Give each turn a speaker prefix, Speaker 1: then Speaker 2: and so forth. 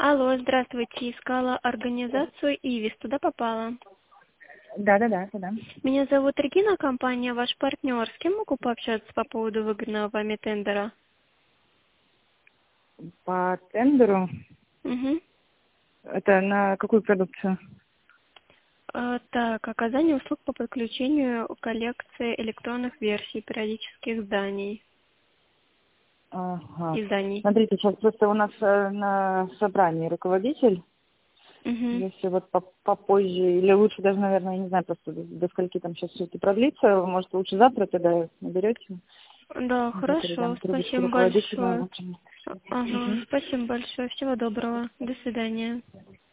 Speaker 1: Алло, здравствуйте. Искала организацию «Ивис». Туда попала.
Speaker 2: Да.
Speaker 1: Меня зовут Регина, компания «Ваш партнер». С кем могу пообщаться по поводу выгодного вами тендера?
Speaker 2: По тендеру.
Speaker 1: Угу.
Speaker 2: Это на какую продукцию?
Speaker 1: Так, оказание услуг по подключению коллекции электронных версий периодических
Speaker 2: Ага.
Speaker 1: изданий.
Speaker 2: Смотрите, сейчас просто у нас на собрании руководитель.
Speaker 1: Угу.
Speaker 2: Если вот попозже, или лучше даже, наверное, я не знаю, просто до скольки там сейчас все это продлится, может, лучше завтра тогда наберете.
Speaker 1: Да,
Speaker 2: Я
Speaker 1: хорошо.
Speaker 2: передам трубочку
Speaker 1: Спасибо
Speaker 2: руководителю.
Speaker 1: большое. Ага, спасибо большое. Всего доброго. До свидания.